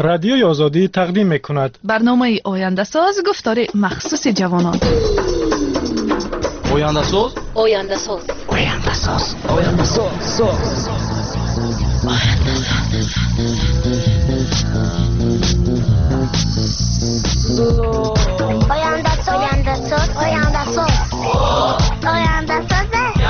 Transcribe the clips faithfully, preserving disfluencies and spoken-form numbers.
رادیوی آزادی تقدیم می‌کند. برنامه آینده ساز گفتار مخصوص جوانان. آینده ساز آینده ساز آینده ساز آینده ساز آینده ساز آینده ساز آینده ساز آینده ساز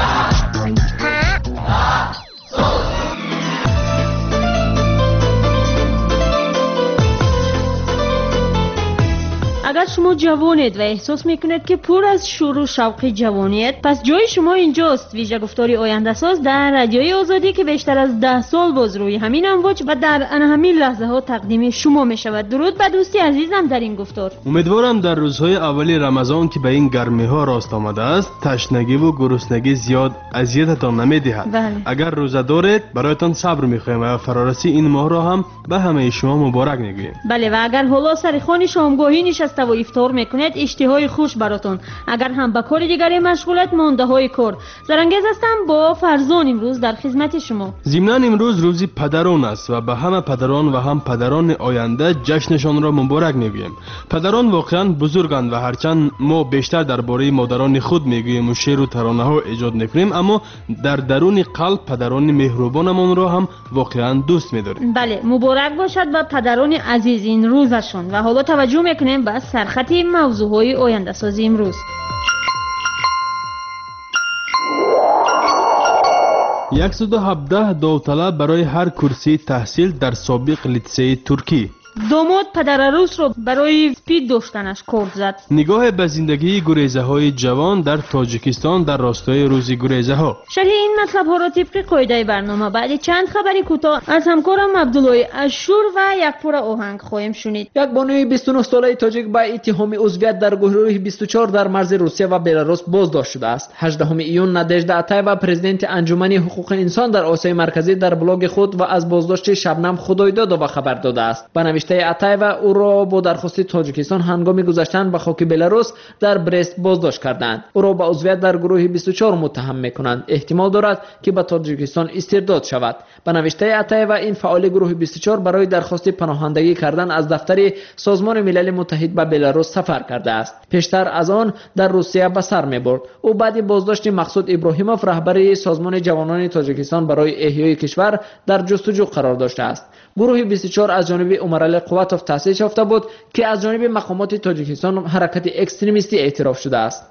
اگر شما جوانید و احساس میکنید که پر از شور و شوق جوانیت، پس جای شما اینجاست. ویژه گفتاری آینده ساز در رادیوی آزادی که بیشتر از ده سال باز روی همین امواج و در ان همین لحظه ها تقدیم شما می شود. درود به دوستی عزیزم در این گفتار. امیدوارم در روزهای اولی رمضان که به این گرمی ها راست آمده است تشنگی و گرسنگی زیاد اذیتتان نمیدهد. بله. اگر روزه دارید برایتان صبر میخوایم و فرارسی این ماه را هم به همه شما مبارک میگوییم. بله، و اگر حالا سر خوان شامگاهی نشسته و افطار میکنید، اشتهای خوش براتون. اگر هم به کار دیگری مشغولت، مانده های کار. زرنگیز هستم با فرزان امروز در خدمت شما. ضمناً امروز روزی پدران است و به همه پدران و هم پدران آینده جشنشان را مبارک میگوییم. پدران واقعا بزرگند و هرچند ما بیشتر درباره مادران خود میگوییم و شعر و ترانه ها ایجاد میکنیم، اما در درون قلب پدران مهربانمان را هم واقعا دوست میداریم. بله، مبارک باشد به پدران عزیز این روزشون. و حالا توجه میکنیم به سرخط موضوعهای آینده سازی امروز. صد و هفده داوطلب برای هر کرسی تحصیل در سابق لیسه ترکی. داماد پدر عروس رو برای سپید داشتنش کارد زد. نگاه به زندگی گریزه های جوان در تاجیکستان در راستای روزی گریزه ها. شرح این مطلب ها را طبق قاعده برنامه بعد چند خبری کوتاه از همکارم عبدالله اشور و یک پور آهنگ خواهیم شنید. یک بانوی بیست و نه ساله تاجیک با اتهام عضویت در گروه بیست و چهار در مرز روسیه و بلاروس بازداشت شده است. هجدهم ایون نادژدا اتایوا پرزیدنت انجمن حقوق انسان در آسیای مرکزی در بلاگ خود و از بازداشت شبنم خدایداد و خبر داده است. نوشته اتایوا او را با درخواست تاجیکستان هنگام گذشتن به خاک بلاروس در برست بازداشت کردند. او را به عضویت در گروه بیست و چهار متهم می‌کنند. احتمال دارد که به تاجیکستان استرداد شود. به نوشته اتایوا این فعال گروه بیست و چهار برای درخواست پناهندگی کردن از دفتر سازمان ملل متحد به بلاروس سفر کرده است. پیشتر از آن در روسیه به سر می‌برد. او بعد بازداشت مقصود ابراهیموف رهبر سازمان جوانان تاجیکستان برای احیای کشور در جستجو قرار داشته است. گروه بیست و چهار از جانب عمرعلی قواتوف تأسیس یافته بود که از جانب مقامات تاجیکستان حرکت اکستریمیستی اعتراف شده است.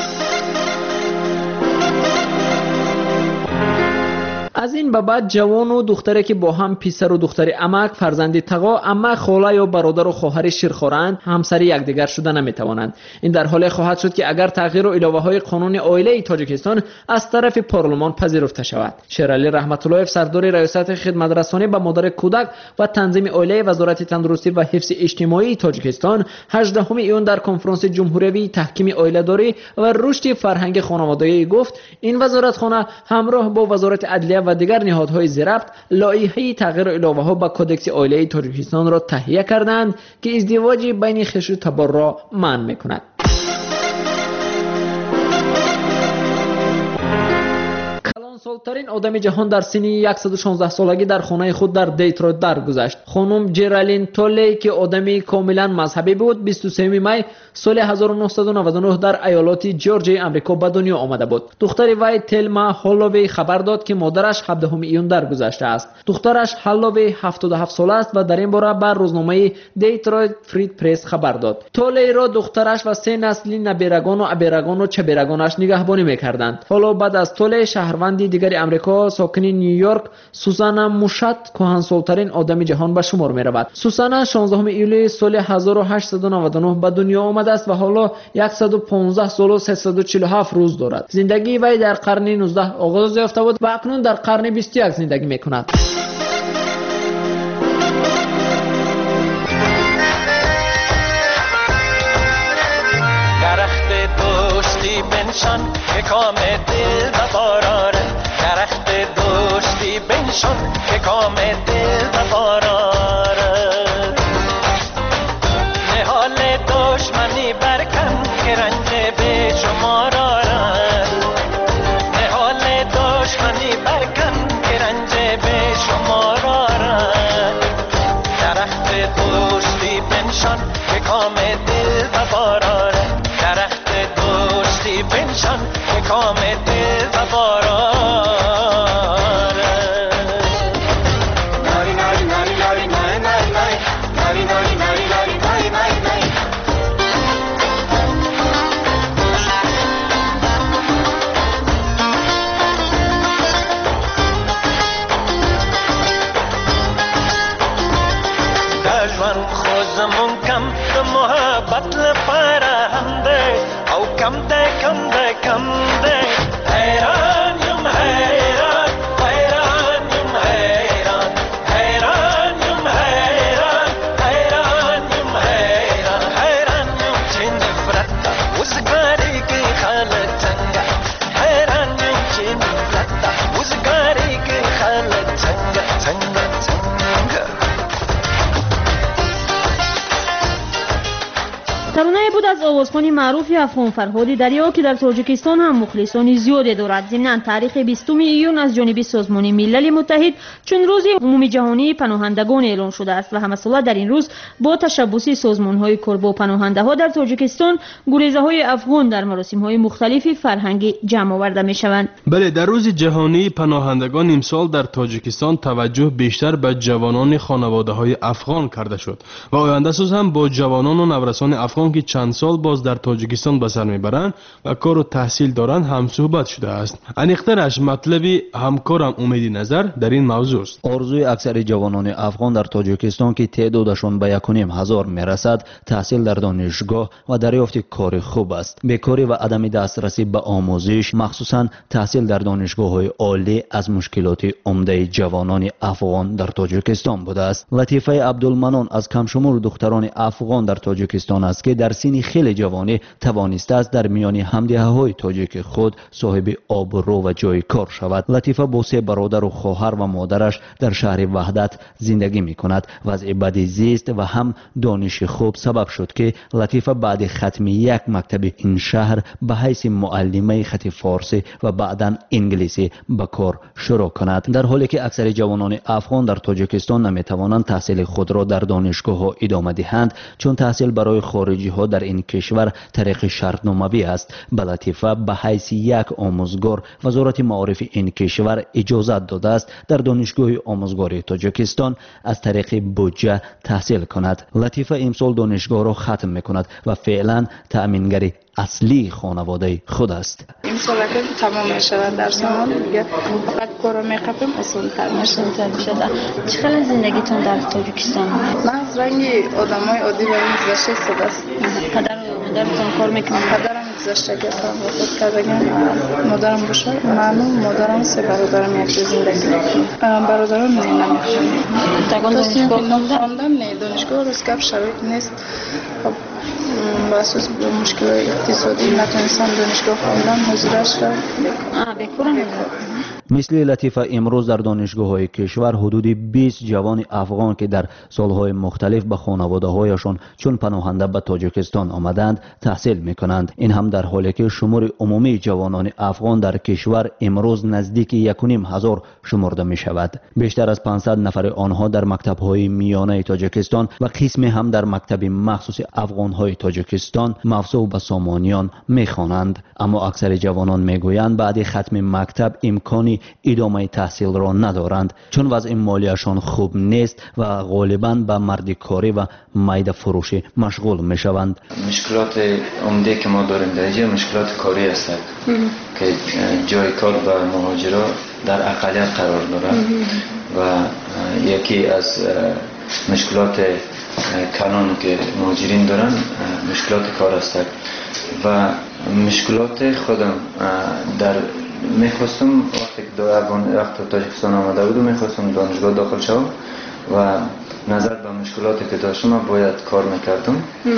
از این به بعد جوان و دختری که با هم پسر و دختر عمک، فرزند تقا، عمه، خاله یا برادر و خواهر شیرخوارند، همسر یکدیگر شده نمیتوانند. این در حالی خواهد شد که اگر تغییر و الهه‌های قانون عائله تاجیکستان از طرف پارلمان پذیرفته شود. شیرعلی رحمت اللهیف سردار ریاست خدمت رسانی به مادر کودک و تنظیم عائله وزارت تندرستی و حفظ اجتماعی تاجیکستان هجدهم ایون در کنفرانس جمهوری تحکیم عائله‌داری و رشد فرهنگ خانوادگی گفت این وزارتخانه همراه با وزارت عدلیه و دیگر نهادهای زیربط لایحه تغییر الهه‌ها به کدکس عائله تاجیکستان را تهیه کردند که ازدواج بین خویش و تبار را منع می‌کند. سالترین آدم جهان در سن صد و شانزده سالگی در خانه خود در دیترویت درگذشت. خانم جرالین تولی که آدمی کاملا مذهبی بود بیست و سوم می سال هزار و نهصد و نود و نه در ایالات جورجیا آمریکا به دنیا آمده بود. دختر وی تلما هالووی خبر داد که مادرش هفدهم ایون درگذشته است. دخترش هالووی هفتاد و هفت ساله است و در این باره بر روزنامه دیترویت فرید پرس خبر داد. تولی را دخترش و سه نسل نبیرگان و ابیرگان و چبیرگانش نگهبانی می‌کردند. حالا بعد از تولی شهروندی دیگر امریکا ساکن نیویورک سوزانا موشات کهنسال‌ترین آدم جهان به شمار می‌رود. سوزانا شانزدهم ایول سال هزار و هشتصد و نود و نه به دنیا آمده است و حالا صد و پانزده سال و سیصد و چهل و هفت روز دارد. زندگی وی در قرن نوزدهم آغاز یافته بود و اکنون در قرن بیست و یک زندگی می‌کند. درخت دوستی بنشان که کام دل بباراره، درخت دوستی بنشان که کام دل بباراره، نهال دشمنی برکن که رنج به شمار آره، نهال دشمنی برکن که رنج به شمار آره، درخت بنشان که کام دل و باراره درخت دوستی بنشان که کام دل و باراره ناری ناری ناری ناری ناری ناری ناری ناری ناری ناری ناری ناری ناری دجوان خوزمون کم ده محبت لپاره هم ده او کم ده کم ده کم ده حیران یم حیران حیران یم حیران حیران یم حیران حیران یم حیران حیران یم چه نفرت وزگاری که خالتنگا حیران یم چه نفرت وزگاری که خالتنگا تنگا تنگا. ترانه بود از آوازخوان معروف افغان فرهادی دریا که در تاجیکستان هم مخلصان زیادی دارد. ضمناً تاریخ بیستم ایون از جانب سازمان ملل متحد چون روز عمومی جهانی پناهندگان اعلان شده است و همساله در این روز با تشبوس سازمان‌های کار با پناهنده‌ها در تاجیکستان گریزه‌های افغان در مراسم‌های مختلف فرهنگی جمع آورده می‌شوند. بله، در روز جهانی پناهندگان امسال در تاجیکستان توجه بیشتر به جوانان خانواده‌های افغان کرده شد و آینده سوز هم با جوانان و نورسان افغان که چند سال باز در تاجیکستان به سر میبرند و کار و تحصیل دارند هم صحبت شده است. انیخترش مطلبی همکارم امید نظر در این موضوع است. آرزوی اکثر جوانان افغان در تاجیکستان که تعدادشان به یک و نیم هزار میرسد تحصیل در دانشگاه و دریافت کار خوب است. بیکاری و عدم دسترسی به آموزش مخصوصا تحصیل در دانشگاه‌های عالی از مشکلات عمده جوانان افغان در تاجیکستان بوده است. لطیفه عبدالمنان از کمشمول دختران افغان در تاجیکستان است که در سن خیلی جوانی توانسته است در میان همدیهه‌های تاجیک خود صاحب آبرو و جای کار شود. لطیفه با سه برادر و خواهر و مادرش در شهر وحدت زندگی می‌کند. وضع بد زیست و هم دانش خوب سبب شد که لطیفه بعد ختم یک مکتب این شهر به حیث معلمه خط فارسی و بعداً انگلیسی به کار شروع کند. در حالی که اکثر جوانان افغان در تاجیکستان نمی‌توانند تحصیل خود را در دانشگاه‌ها ادامه دهند چون تحصیل برای خارجی ها در این کشور طریق شرطنامه‌ای است. به لطیفه به حیث یک آموزگار وزارت معارف این کشور اجازت داده است در دانشگاه آموزگاری تاجیکستان از طریق بودجه تحصیل کند. لطیفه امسال دانشگاه را ختم می‌کند و فعلا تأمینگر اصلی خانواده خود است. این سال که تمام می‌شود در سال دیگه فقط کارو می‌خوایم اصول‌تر میشه. چقدر زندگیتون در تاجیکستان؟ من از رنگ آدمای عادی و این گذشته ساده است. پدر و مادرتون کار میکنن؟ پدرم گذشته که کار خود کردن، مادرم باشه. من و مادرم سه برادرم یک جا زندگی میکنیم. برادرم نمیخونن. تاگان دانشگاه خواندن نه، دانشگاه روز کپ شرایط نیست. با اساس مشکل اقتصادی نتونستم دانشگاه خواندن حضورش را بکورم. مثل لطیفه امروز در دانشگاه‌های کشور حدود بیست جوان افغان که در سالهای مختلف به خانواده‌هایشان چون پناهنده به تاجیکستان آمدند تحصیل می‌کنند. این هم در حالی که شمار عمومی جوانان افغان در کشور امروز نزدیک یک و نیم هزار شمرده می‌شود. بیشتر از پانصد نفر آنها در مکتب‌های میانه تاجیکستان و قسمی هم در مکتب مخصوص افغان‌های تاجیکستان مفسوح به سامانیان می‌خوانند. اما اکثر جوانان می‌گویند بعد ختم مکتب امکانی ادامه تحصیل را ندارند چون وضع مالیشان خوب نیست و غالباً به مردکاری و میده فروشی مشغول میشوند. مشکلات عمده که ما داریم در اینجا مشکلات کاری است که جای کار به مهاجرا در اقلیت قرار دارد و یکی از مشکلات کلان که مهاجرین دارن مشکلات کار است و مشکلات خودم در میخواستم وقتی که در افغان وقت تاجیکستان آمده بودم میخواستم دانشگاه داخل شوم و نظر به مشکلاتی که داشتم باید کار میکردم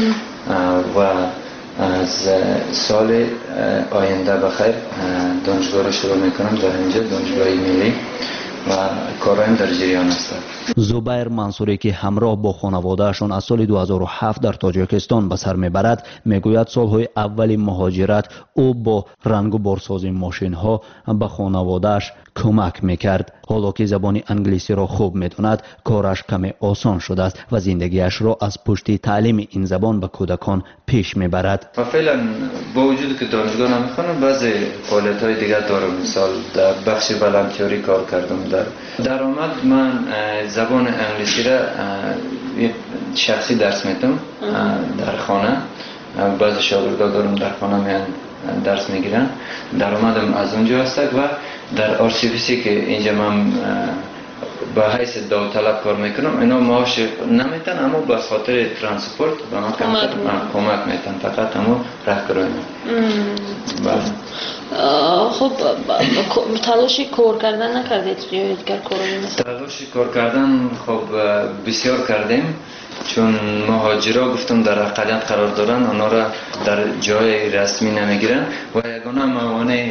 و از سال آینده بخیر دانشگاه را شروع میکنم در اینجا دانشگاه ملی و کارایم در جریان است. زبیر منصوری که همراه با خانوادهشان از سال دو هزار و هفت در تاجیکستان به سر میبرد میگوید سالهای اول مهاجرت او با رنگ و بارسازی ماشین ها به خانوادهش کمک میکرد. حالا که زبان انگلیسی را خوب میداند کارش کمی آسان شده است و زندگیش را از پشت تعلیم این زبان به کودکان پیش میبرد. و فعلا با وجود که دانشگاه نمیخوانم بعضی فعالیت های دیگر دارم. مثال در بخش والنتیری کار کردم. در درآمد من زبان انگلیسی را شخصی درس میدم در خانه. بعضی شاگردان دارم در خانه میان درس میگیرن. درآمدم از اونجا هست و در آرسیویسی که اینجا من به حیث داوطلب کار میکنم اینا معاش نمیتن اما به خاطر ترانسپورت به من کمک میتن فقط اما راهکارای من. خب تلاشی کار کردن نکردید یا دیگر کارایی مثل تلاشی کار کردن خب بسیار کردیم چون مهاجرا گفتم در اقلیت قرار دارن اونا را در جای رسمی نمیگیرن و یگانه موانع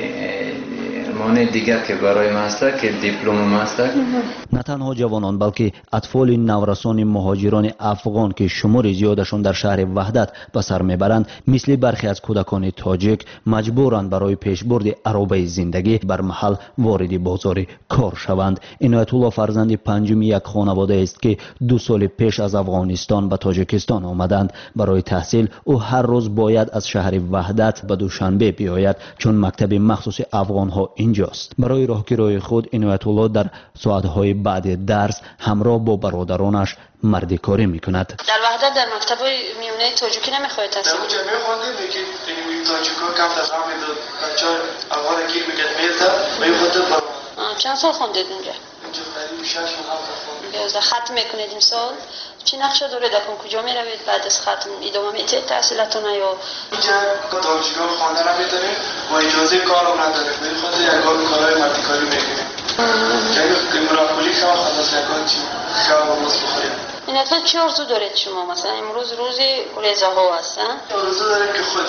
مانع دیگر که برای ما هست که دیپلم ما هست. نه تنها جوانان بلکه اطفال نورسان مهاجران افغان که شمار زیادشان در شهر وحدت به سر میبرند مثل برخی از کودکان تاجیک مجبورند برای پیشبرد عربه زندگی بر محل وارد بازار کار شوند. عنایت الله فرزند پنجم یک خانواده است که دو سال پیش از افغانستان به تاجیکستان آمدند برای تحصیل. او هر روز باید از شهر وحدت به دوشنبه بیاید چون مکتب مخصوص افغان ها اینجاست. برای راهگیری خود عنایت الله در ساعت‌های بعد درس همراه با برادرانش مردی کاری میکند. در وحدت در مکتب میونه تاجیکی نمیخواهید تحصیل کنید؟ در اونجا میخوندیم که این تاجیکا کم تفاهم میداد. بچه اول گیر میکرد میرده و یه خود برام. چند سال خوندید اونجا؟ اینجا قریب شش و هفت خوندیم. یازده ختم میکنید امسال؟ چی نقشه داره دکون کجا میروید بعد از ختم ادامه میدید تحصیلاتون یا اینجا دانشگاه خانه نمیتونیم و اجازه کار هم نداریم به خاطر یگان کارهای مردی کاری میکنیم. یعنی امراقلی که خلاص یگان چی خیلی ماست بخوریم. این اصلا چی آرزو دارید شما مثلا امروز روزی رضا ها هستن؟ آرزو داریم که خود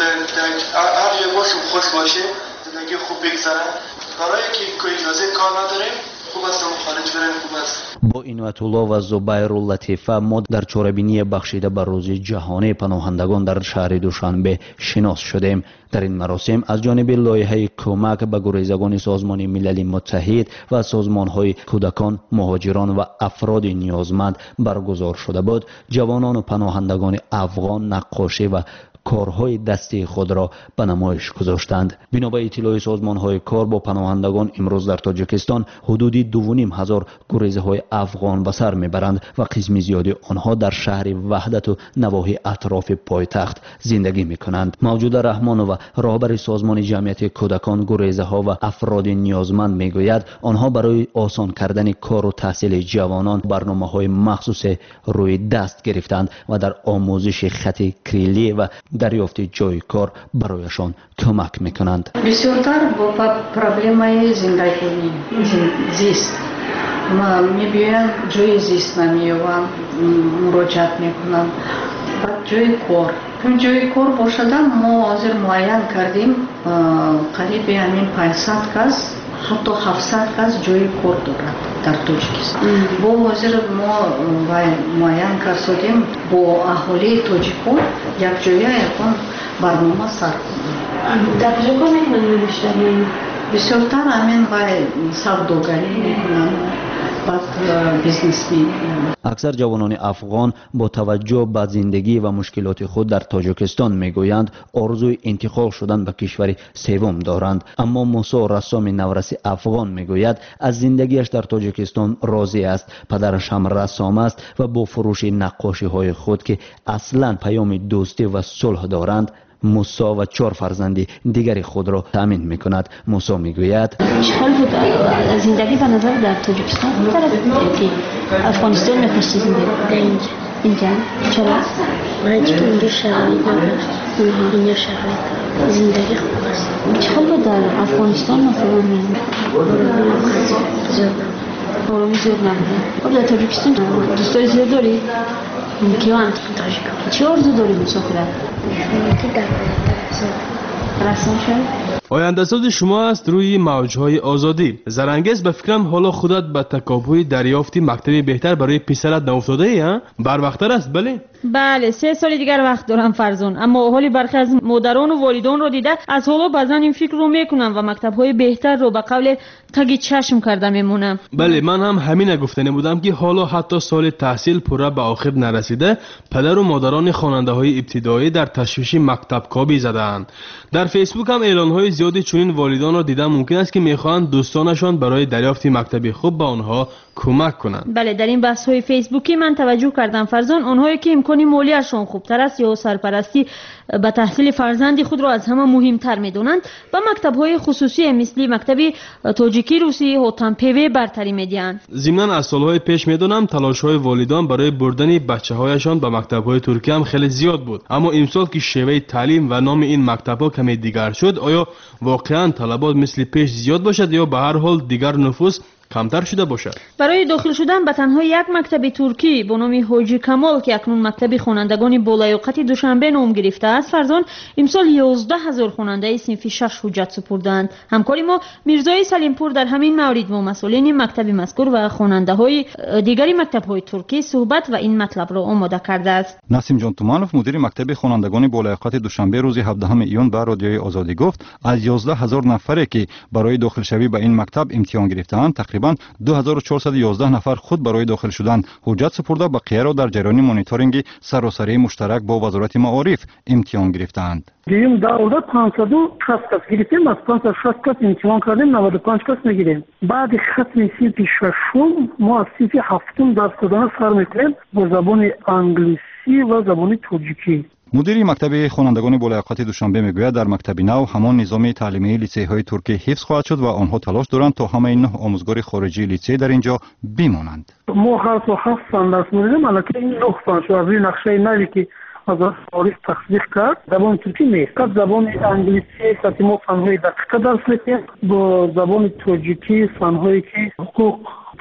هر جای باشیم خوش باشه زندگی خوب بگذره. برای که اجازه کار نداریم خوب است خارج بریم خوب است. با عنایت الله و زبیر لطیفه ما در چاره‌بینی بخشیده بر روز جهانی پناهندگان در شهر دوشنبه شناس شدیم. در این مراسم از جانب لایحه کمک به گریزگان سازمان ملل متحد و سازمان‌های کودکان، مهاجران و افراد نیازمند برگزار شده بود. جوانان و پناهندگان افغان نقاشی و کارهای دستی خود را به نمایش گذاشتند. بنا به اطلاع سازمان‌های کار با پناهندگان امروز در تاجیکستان حدودی دو و نیم هزار گریزهای افغان به سر میبرند و قسم زیادی آنها در شهر وحدت و نواحی اطراف پایتخت زندگی میکنند. موجود رحمان و راهبر سازمان جمعیت کودکان گریزها و افراد نیازمند میگوید آنها برای آسان کردن کار و تحصیل جوانان برنامه‌های مخصوص روی دست گرفتند و در آموزش خط کریلی و دریافت جای کار برایشان کمک میکنند. بسیارتر با پرابلمای زندگی زیست ما میبینم جای زیست نمیوام مراجعت میکنم بعد جای کار چون جای کار باشده ما حاضر معین کردیم قریب همین پانصد کس حتی هفتصد کس جای کار دارد در تاجیکستان. با حاضر ما معین کردیم با اهالی تاجیکان یک جایی یکان برنامه سر کنیم. در کجا کار میکنن بیشتر؟ بسیارتر همین باید سوداگری میکنن بعد بیزنس میکنن. اکثر جوانان افغان با توجه به زندگی و مشکلات خود در تاجیکستان میگویند آرزوی انتقال شدن به کشور سوم دارند. اما موسی رسام نورسی افغان میگوید از زندگیش در تاجیکستان راضی است. پدرش هم رسام است و با فروش نقاشی های خود که اصلا پیام دوستی و صلح دارند موسی و چهار فرزند دیگری خود را تامین میکند. موسی میگوید اشکال بود زندگی به نظر در تاجیکستان که افغانستان میخواستی زندگی اینجا اینجا چرا؟ من که اینجا شرایط نداشت اینجا شرایط زندگی خوب است. اشکال بود در افغانستان مثلا آرامی زیاد نبوده. در تاجیکستان دوستای زیاد داری؟ کیوان چه آرزو داری مسافرت؟ که در بلندر رسم شد؟ آینده ساز شما است روی موجهای آزادی. زرنگیز به فکرم حالا خودت به تکاپوی دریافتی مکتبی بهتر برای پسرت ناافتاده ای ها؟ بر وقت‌تر است بله؟ بله سه سال دیگر وقت دارم فرزان، اما حالی برخی از مادران و والدان رو دیده از حالا بعضا این فکر رو میکنم و مکتب‌های بهتر رو به قول تگی چشم کرده میمونم. بله من هم همین گفتنی بودم که حالا حتی سال تحصیل پورا به آخر نرسیده پدر و مادران خواننده‌های ابتدایی در تشویش مکتب کابی زدند. در فیسبوک هم اعلان‌های زیادی چنین والدان را دیدم ممکن است که می‌خواهند دوستانشان برای دریافت مکتبی خوب به آنها کمک کنند. بله در این بحث‌های فیسبوکی من توجه کردم فرزان، آنهایی که امکانی مالیشان خوبتر است یا سرپرستی به تحصیل فرزند خود را از همه مهمتر می‌دانند با مکتب‌های خصوصی مثل مکتبی تاجیکی روسی هوتان پیوی برتری می‌دهند. ضمناً از سال‌های پیش می‌دانم تلاش‌های والدان برای بردن بچه‌هایشان به مکتب‌های ترکیه هم خیلی زیاد بود، اما امسال که شیوه تعلیم و نام این مکتب‌ها کمی دیگر شد، آیا واقعاً طلبات مثل پیش زیاد باشد یا به هر حال دیگر نفوس کمتر شده باشد؟ برای داخل شدن به تنها یک مکتب ترکی به نام حاجی کمال که اکنون مکتب خوانندگان بالیاقت دوشنبه نام گرفته است فرزان امسال یازده هزار خواننده صنف شش حجت سپردند. همکاری ما میرزای سلیمپور در همین مورد با مسئولین مکتب مذکور و خواننده های دیگری مکتب های ترکی صحبت و این مطلب را آماده کرده است. نسیم جان تومانوف مدیر مکتب خوانندگان بالیاقت دوشنبه روز هفدهم ایون به رادیوی آزادی گفت از یازده هزار نفری که برای داخل شوی به این مکتب امتحان گرفته‌اند تقریباً دو هزار و چهارصد و یازده نفر خود برای داخل شدن حجت سپرده، بقیه را در جریان مانیتورینگ سراسری مشترک با وزارت معارف امتحان گرفتند. گیریم دولت پانصد و شصت کس گرفتیم، از پانصد و شصت کس امتحان کردیم، نود و پنج کس میگیریم. بعد ختم صنف ششم ما از صنف هفتم درس دادن سر میکنیم با زبان انگلیسی و زبان تاجیکی. مدیر مکتب خوانندگان بالیاقت دوشنبه میگوید در مکتب نو همان نظام تعلیمی لیسه‌های ترکی حفظ خواهد شد و آنها تلاش دارند تا همه نه آموزگار خارجی لیسه در اینجا بمانند. ما هر سال هفت سال درس می‌دیم، البته این نه سال شو از این نقشه نوی که از تاریخ تصدیق کرد زبان ترکی نیست، زبان انگلیسی که ما فن‌های دقیق درس می‌دیم، با زبان تاجیکی فن‌هایی که حقوق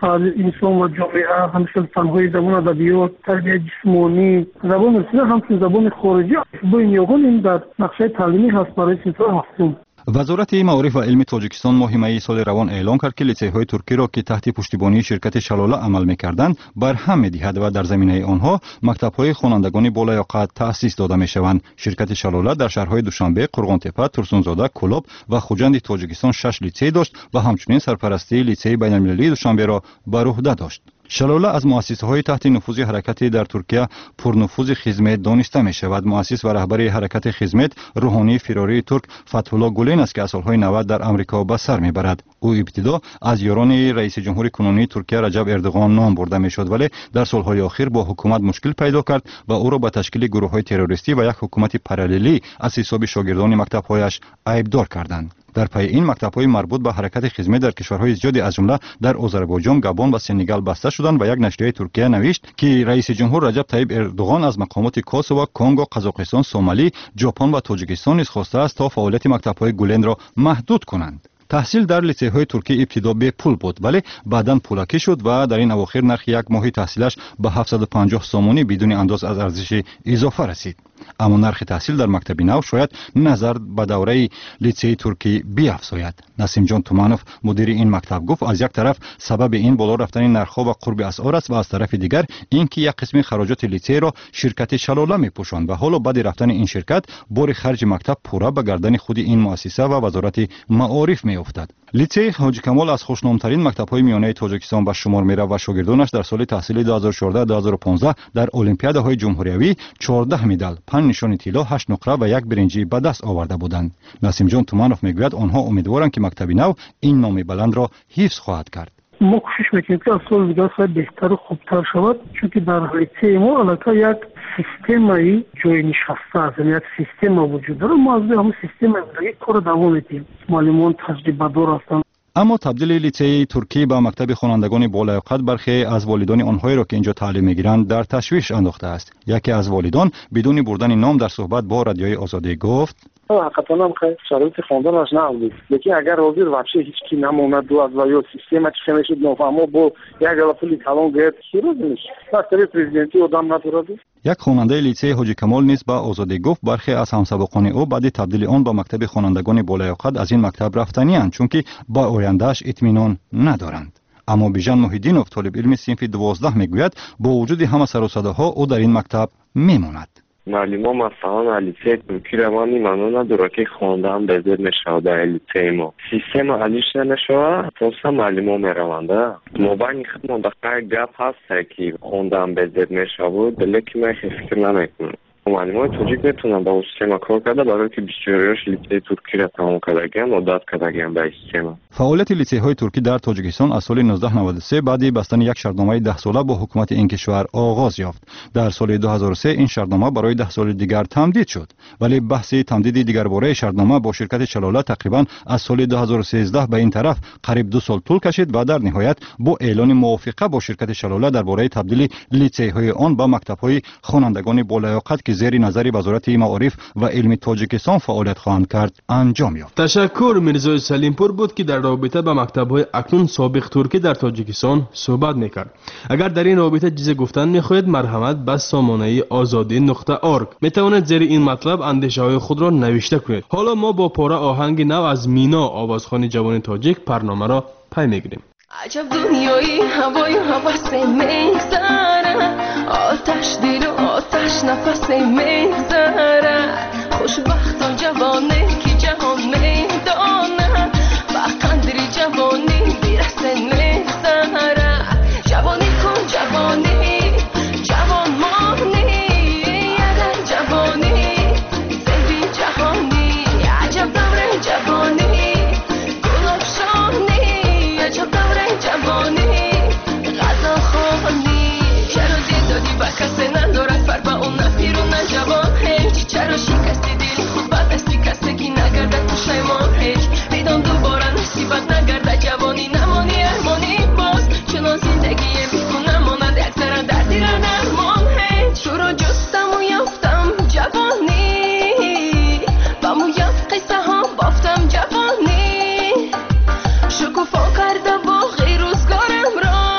انسان و جامعه، همچنین فن‌های زبان ادبیات، تربیت جسمانی، زبان رسمی، همچنین زبان خارجی با این یگان این در نقشه تعلیمی هست برای صنف هفتم. وزارت معارف و علم تاجیکستان ماه می سال روان اعلام کرد که لیسه‌های ترکی را که تحت پشتیبانی شرکت شلاله عمل می‌کردند برهم می‌دهد و در زمینه آنها مکتب‌های خوانندگان بالیاقت تأسیس داده می‌شوند. شرکت شلاله در شهرهای دوشنبه، قرغان‌تپه، ترسونزاده، کلاب و خوجند تاجیکستان شش لیسه داشت و همچنین سرپرستی لیسه بین‌المللی دوشنبه را بر عهده داشت. شلاله از مؤسسه‌های تحت نفوذ حرکت در ترکیه پرنفوذ خدمت دانسته می‌شود. مؤسس و رهبر حرکت خدمت روحانی فراری ترک فتح‌الله گلین است که از سال‌های نود در آمریکا به سر می‌برد. او ابتدا از یاران رئیس جمهور کنونی ترکیه رجب اردوغان نام برده می‌شد، ولی در سال‌های اخیر با حکومت مشکل پیدا کرد و او را به تشکیل گروه‌های تروریستی و یک حکومت پاراللی از حساب شاگردان مکتب‌هایش عیبدار کردند. در پی این مکتب‌های مربوط به حرکت خدمت در کشورهای زیادی از جمله در آذربایجان، گابون و سنگال بسته شدند و یک نشریه ترکیه نوشت که رئیس جمهور رجب طیب اردوغان از مقامات کوسوو، کنگو، قزاقستان، سومالی، ژاپن و تاجیکستان نیز خواسته است تا فعالیت مکتب‌های گلن را محدود کنند. تحصیل در لیسه‌های ترکی ابتدا به پول بود ولی بعداً پولکی شد و در این اواخر نرخ یک ماهی تحصیلش به هفتصد و پنجاه سومونی بدون انداز از ارزش اضافه رسید. اما نرخ تحصیل در مکتب نو شاید نظر به دوره لیسه ترکی بیافزاید. نسیم جان تومانوف مدیر این مکتب گفت از یک طرف سبب این بالا رفتن نرخ‌ها و قرب اسعار است و از طرف دیگر اینکه یک قسم خراجات لیسه را شرکت شلاله می‌پوشاند و حالا بعد رفتن این شرکت بار خرج مکتب پورا به گردن خود این مؤسسه و وزارت معارف می‌افتد. لیسه حاجی کمال از خوشنام‌ترین مکتب‌های میانه تاجیکستان به شمار می‌رود و شاگردانش در سال تحصیلی دو هزار و چهارده دو هزار و پانزده در المپیادهای جمهوریوی چهارده مدال، پنج نشان طلا، هشت نقره و یک برنجی به دست آورده بودند. نسیم جان تومانوف میگوید آنها امیدوارند که مکتب نو این نام بلند را حفظ خواهد کرد. ما کوشش میکنیم که از سال دیگر شاید بهتر و خوبتر شود، چون که در لیسه ما البته یک سیستمی جای نشسته است، یعنی یک سیستم وجود داره. ما از همون سیستم یک کار دوام میدیم. معلمان تجربه دار هستند. اما تبدیل لیسه ترکی به مکتب خوانندگان بالیاقت برخی از والدان آنهایی را که اینجا تعلیم میگیرند در تشویش انداخته است. یکی از والدان بدون بردن نام در صحبت با رادیوی آزادی گفت حقیقتا هم خیلی شرایط خواندنش نبود، لیکن اگر حاضر واقعا هیچ کی نموند و از ویو سیستم چه نشد نفهمو با یک پولی کلان گرفت خیروز میشه. پس پرزیدنتی آدم نداره. یک خواننده لیسه حاجی کمال نیز به آزادی گفت برخی از همسبقان او بعد تبدیل آن به مکتب خوانندگان بالایقت از این مکتب رفتنی‌اند چون که به آینده‌اش اطمینان ندارند. اما بیژن محیدینوف طالب علم صنف دوازده میگوید با وجود همه سر و صداها او در این مکتب میماند. معلم ما مثلا لیسه ترکی روانی منو نداره که خوانده هم بزرگ میشه در لیسه ما سیستم علیش نمیشه توسا معلم ها میروانده ما بانی خود مندقه گپ هست که خوانده هم بزرگ میشه بود دلیل که من فکر نمیکنم معلم های تاجیک میتونن با سیستم کار کرده برای که بیشتریش لیسه ترکی را تمام کردگیم و داد کردگیم به سیستم. فعالیت لیسه های ترکی در تاجیکستان از سال نوزده نود و سه بعد بستن یک شرطنامه ده ساله با حکومت این کشور آغاز یافت. در سال دو هزار و سه این شرطنامه برای ده سال دیگر تمدید شد ولی بحث تمدید دیگر باره شرطنامه با شرکت شلاله تقریبا از سال دو هزار و سیزده به این طرف قریب دو سال طول کشید و در نهایت با اعلان موافقه با شرکت شلاله درباره تبدیل لیسه های آن به مکتب های خوانندگان بالایقت که زیر نظر وزارت معارف و علم تاجیکستان فعالیت خواهند کرد انجام یافت. تشکر میرزای سلیمپور بود که در رابطه با مکتب‌های اکنون سابق ترکی در تاجیکستان صحبت میکرد. اگر در این رابطه چیزی گفتن میخواهید مرحمت به سامانه آزادی نقطه org میتوانید زیر این مطلب اندیشه‌های خود را نوشته کنید. حالا ما با پاره آهنگ نو از مینا آوازخوان جوان تاجیک برنامه را پی میگیریم. عجب دنیایی هوای هوس میگذره آتش دل و آتش نفس میگذره خوشبختان جوانه که جهان میدانه و قندری جوانی بیرسن میگذره جوانی کن جوانی جوان مانی اگر جوانی زندی جهانی عجب دوره جوانی گلاب شانی عجب دوره جوانی غذا خوانی چرا دل دادی و کسی ندارد فر با اون نپیر و نجوان هیچ چرا شکستی دل خود بدستی کسی که نگرده پشیمان هیچ بیدان دوباره نصیبت نگرده جوانی نمانی ارمانی باز چنان زندگی بیکن نماند یک ذره دردی را نرمان هیچ تو را جستم و یافتم جوانی و مویت قصه ها بافتم جوانی شکوفا کرده باقی روزگارم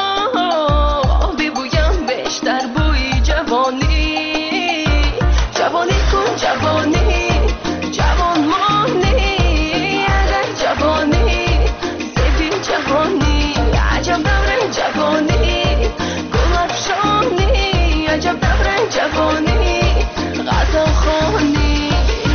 را ببویم بیشتر بوی جوانی جوانی کن جوانی جوان مانی اگر جوانی زیبی جوانی عجب دوره جوانی گلاب شانی عجب دوره جوانی غذا خانی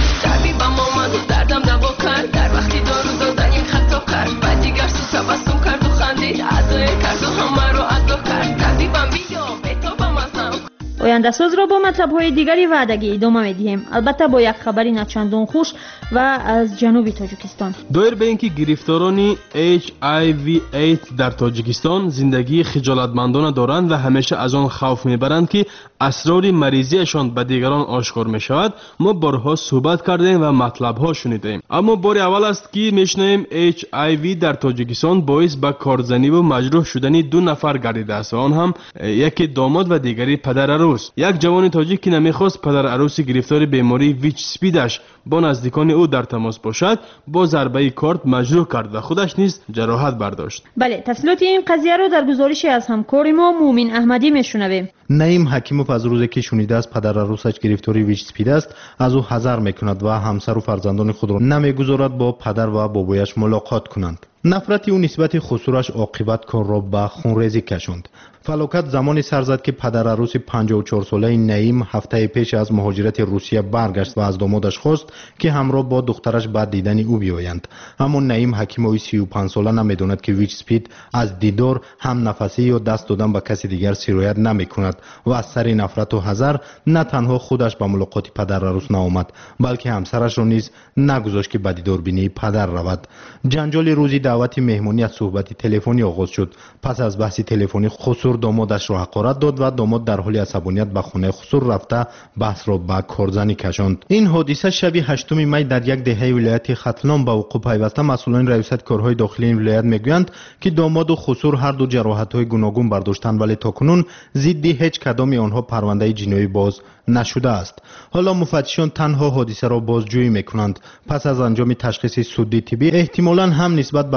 طبیبم آمد و دردم دوا کرد در وقتی دارو دادن یک خطا کرد و دیگر سو تبسم کرد و خندید عزای کرد و همه رو عزا کرد طبیبم بیا بتابم ازم. آینده ساز را با مطلب‌های دیگری وعدگی ادامه می‌دهیم البته با یک خبری نچندان خوش و از جنوب تاجیکستان. دایر به اینکه گرفتاران اچ آی وی ایدز در تاجیکستان زندگی خجالتمندانه دارند و همیشه از آن خوف میبرند که اسرار مریضیشان به دیگران آشکار میشود ما بارها صحبت کردیم و مطلب‌ها شنیدیم اما بار اول است که میشنویم اچ آی وی در تاجیکستان باعث به کارزنی و مجروح شدن دو نفر گردیده است و آن هم یکی داماد و دیگری پدر عروس. یک جوان تاجیک که نمیخواست پدر عروسی گرفتار بیماری ویچ سپیدش با نزدیکان او در تماس باشد با ضربه کارت مجروح کرد و خودش نیز جراحت برداشت. بله تفصیلات این قضیه رو در گزارشی از همکار ما مومن احمدی میشنویم. نعیم حکیموف از روزی که شنیده است پدر عروسش گرفتاری ویچ سپید است از او حذر میکند و همسر و فرزندان خود را نمیگذارد با پدر و بابایش ملاقات کنند. نفرت او نسبت خسورش عاقبت کار را به خونریزی کشاند. فلاکت زمانی سر زد که پدر عروس پنجاه و چهار ساله نعیم هفته پیش از مهاجرت روسیه برگشت و از دامادش خواست که همراه با دخترش بعد دیدن او بیایند. اما نعیم حکیموی سی و پنج ساله نمیداند که ویچ سپید از دیدار هم نفسی یا دست دادن به کسی دیگر سرایت نمیکند و از سر نفرت و حذر نه تنها خودش به ملاقات پدر عروس نآمد بلکه همسرش را نیز نگذاشت که به دیدار بینی پدر رود. جنجال روزی دعوت مهمانی از صحبت تلفنی آغاز شد. پس از بحث تلفنی خسور دامادش را حقارت داد و داماد در حال عصبانیت به خانه خسور رفته بحث را به کارزنی کشاند. این حادثه شب هشتم می در یک دهه ولایت ختلان به وقوع پیوسته. مسئولان ریاست کارهای داخلی این ولایت میگویند که داماد و خسور هر دو جراحت‌های گوناگون برداشتند ولی تاکنون ضد هیچ کدام آنها پرونده جنایی باز نشده است. حالا مفتشان تنها حادثه را بازجویی میکنند. پس از انجام تشخیص سودی طبی احتمالاً هم نسبت به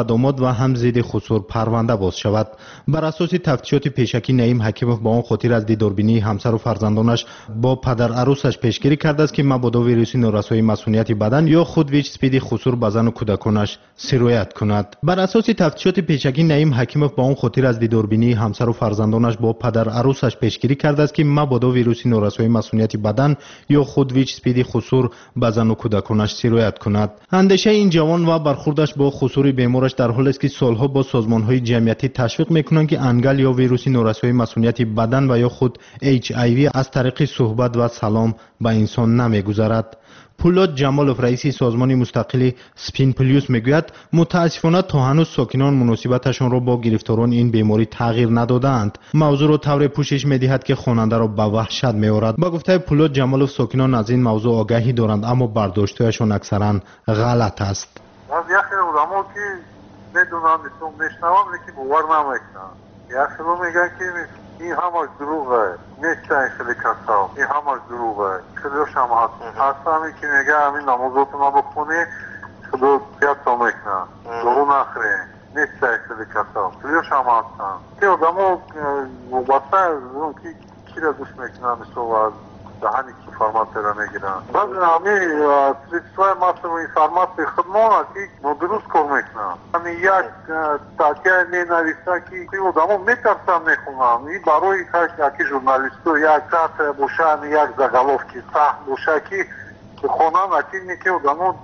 و داماد و هم ضد خسور پرونده باز شود. بر اساس تفتیشات پیشکی نعیم حکیمов با آن خاطر از دیداربینی همسر و فرزندانش با پدر عروسش پیشگیری کرده است که مبادا ویروس نورسایی مسئولیت بدن یا خود ویچ سپید خسور به زن و کودکانش سرایت کند. بر اساس تفتیشات پیشکی نعیم حکیمov با آن خاطر از دیداربینی همسر و فرزندانش با پدر عروسش پیشگیری کرده است که مبادا ویروس نورسایی مسئولیت بدن یا خود ویچ سپید خسور به زن و کودکانش سرایت کند. اندیشه این جوان و برخوردش با خسور بیمارش در حالی است که سالها با سازمان‌های جمعیتی تشویق می‌کنند که انگل یا ویروس نورسایی مسئولیت بدن و یا خود اچ آی وی از طریق صحبت و سلام به انسان نمی‌گذرد. پولاد جمالوف رئیس سازمان مستقل سپین پلیوس میگوید متاسفانه تا هنوز ساکنان مناسبتشان را با گرفتاران این بیماری تغییر ندادند. موضوع را طور پوشش میدهد که خواننده را به وحشت میآورد. با گفته پولاد جمالوف ساکنان از این موضوع آگاهی دارند اما برداشتهایشان اکثرا غلط است. از یکی آدم‌ها که میدونم میتونم میشنوم لیکن باور نمیکنم. یکی رو میگن که این همش دروغه، نیست این خیلی کسا، این همش دروغه. خیلیش هم هست. هستمی که میگه همین نمازات ما بخونی خدا بیاد تا میکنه. دروغ نخری. نیست این خیلی کسا. خیلیش هم هستن. که آدم ها مباسته از که کی را دوست میکنن مثل دهانی که فرمات را میگیرن. بعد همی سریفتوهای مصر و فرمات به خدمان هستی درست کار میکنن. همی یک تاکیه می نویسته که آدم ها میترسن میخونن. این برای یکی ژورنالیستو یک ساعت بوشن یک زگلوف که سخت بوشه که خونن اکی که آدم ها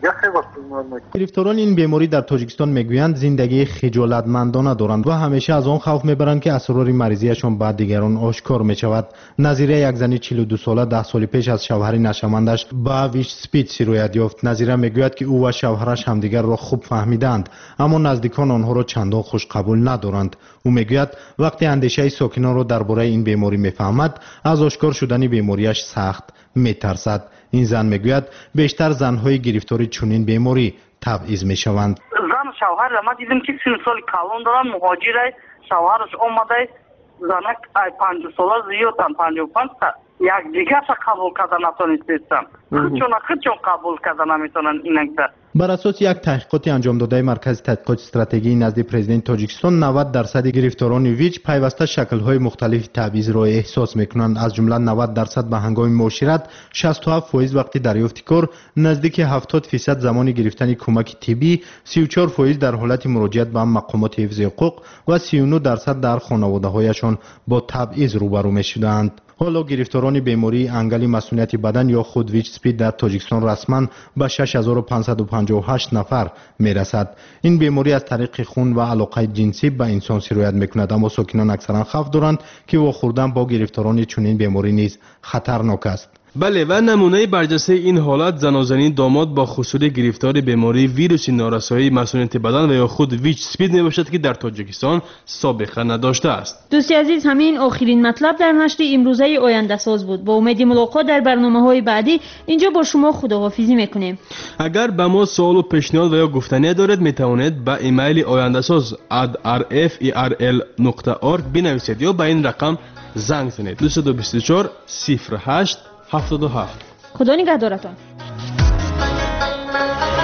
گرفتاران این بیماری در تاجیکستان میگویند زندگی خجالتمندانه دارند و همیشه از آن خوف میبرند که اسرار مریضیشان بعد دیگران آشکار میشود. نظیره یک زن چهل و دو ساله ده سال پیش از شوهر نشمندش با ویچ سپید سرایت یافت. نظیره میگوید که او و شوهرش همدیگر را خوب فهمیدند اما نزدیکان آنها را چندان خوش قبول ندارند. او میگوید وقتی اندیشه ساکنان را درباره این بیماری میفهمد از آشکار شدن بیماریش سخت میترسد. این زن میگوید بیشتر زنهای گرفتار چنین بیماری تبعیض میشوند. زن شوهر ما دیدیم که سی سال کالون دارن مهاجر شوهرش اومده زنک پنجاه ساله زیادن پنجاه و پنج یک دیگه قبول کردن نتونستن چون خودشون قبول کردن نمیتونن اینکه. بر اساس یک تحقیقات انجام داده مرکز تحقیقات استراتژی نزد پرزیدنت تاجیکستان نود درصد گرفتاران ویچ پیوسته شکل‌های مختلف تبعیض را احساس می‌کنند. از جمله نود درصد به هنگام معاشرت، شصت و هفت درصد وقتی دریافت کار، نزدیک هفتاد درصد زمان گرفتن کمک طبی، سی و چهار درصد در حالت مراجعت به مقامات حفظ حقوق و سی و نه درصد در خانواده‌هایشان با تبعیض روبرو می‌شدند. حالا گرفتاران بیماری انگل مسئولیت بدن یا خود ویچ سپید در تاجیکستان رسما به شش هزار و پانصد و پنجاه و هشت نفر میرسد. این بیماری از طریق خون و علاقه جنسی به انسان سرایت میکند اما ساکنان اکثرا خوف دارند که واخوردن با گرفتاران چنین بیماری نیز خطرناک است. بله و نمونه برجسته این حالت زنازنی داماد با خسور گرفتار بیماری ویروس نارسایی مسئولیت بدن و یا خود ویچ سپید می باشد که در تاجیکستان سابقه نداشته است. دوستی عزیز همین آخرین مطلب در نشر امروزه آینده ساز بود. با امید ملاقات در برنامه‌های بعدی اینجا با شما خداحافظی میکنیم. اگر به ما سوال و پیشنهاد و یا گفتنی دارید می توانید به ایمیل آینده ساز ات آر اف ای آر ال نقطه org بنویسید یا به این رقم زنگ زنید دو دو چهار صفر هشت هفتاد و هفت. خدا نگهدارتان.